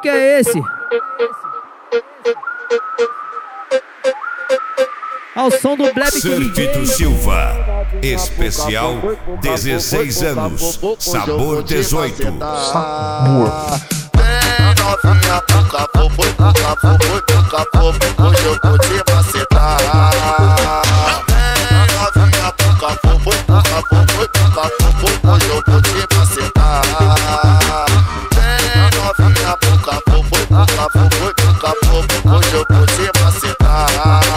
que é esse? Ao som do Black Servito Silva, especial 16 anos, sabor 18. Sabor. Novinha, pouca pouco, hoje eu vou te macetar. Novinha, pouca pouco, hoje eu vou te macetar. Novinha, pouca pouco, hoje eu vou te macetar.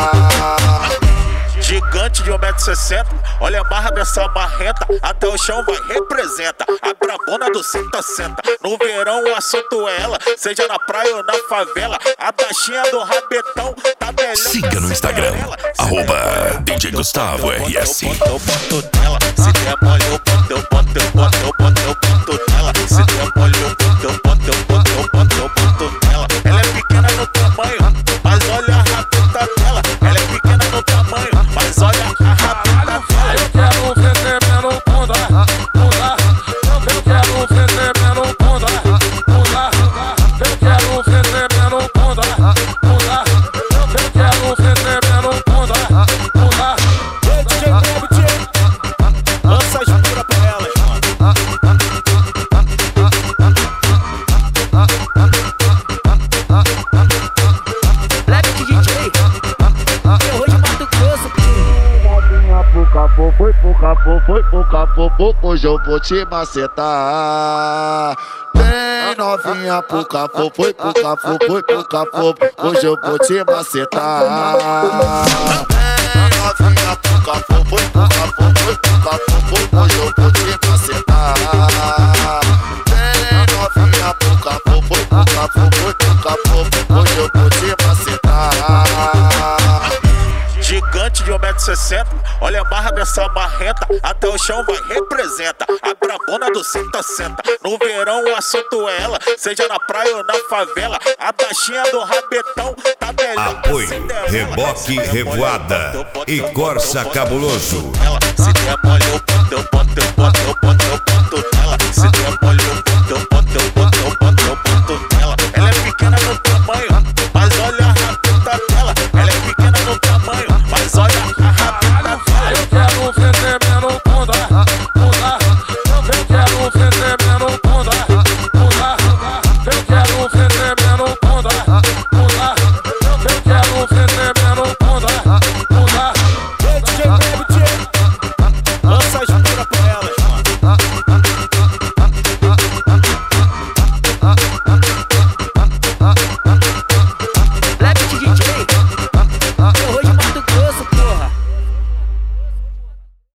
Gigante de 1,60 m, olha a barra dessa marreta, até o chão vai, representa a brabona do senta-senta. No verão o assunto é ela, seja na praia ou na favela, a baixinha do rabetão tá melhor. Siga no Instagram, @DJ Gustavo RS. Eu boto nela, se der mole eu boto nela, se der mole eu boto nela. Ela é pequena no tamanho, mas olha a rabeta dela. Ela é pequena no tamanho, mas olha a rabeta dela. Eu quero ver tremendo bunda, bunda. Eu quero ver tremendo bunda, bunda. Eu quero ver tremendo bunda, bunda. Eu quero ver tremendo bunda, bunda. DJ Rabbit, lança as pura pra elas, mano. Black DJ, terror de Mato Grosso. Pouca pouco, hoje eu vou te macetar. Vem novinha, pouca pouco, hoje eu vou te macetar. Vem novinha, pouca pouco, hoje eu vou te macetar. Vem novinha, pouca pouco, hoje eu vou te macetar. Gigante de 1,60 m, olha a barra dessa marreta, até o chão vai, representa a brabona do senta-senta. No verão o assunto é ela, seja na praia ou na favela, a baixinha do rabetão tá melhor. Apoio, Reboque Revoada e Corsa Cabuloso. Se der mole eu boto nela, se